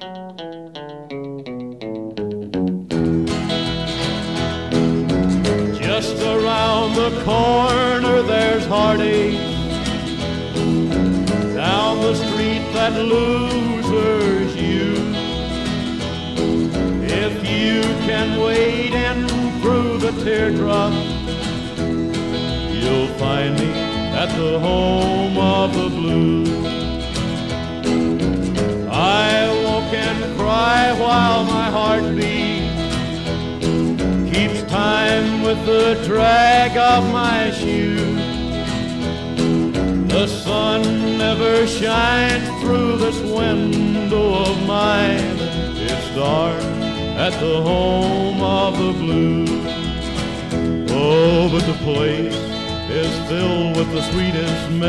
Just around the corner there's heartache. Down the street that losers use. If you can wade in through the teardrops, you'll find me at the home of the blues. I walk and cry while my heart beats, keeps time with the drag of my shoes. The sun never shines through this window of mine. It's dark at the home of the blues. Oh, but the place is filled with the sweetest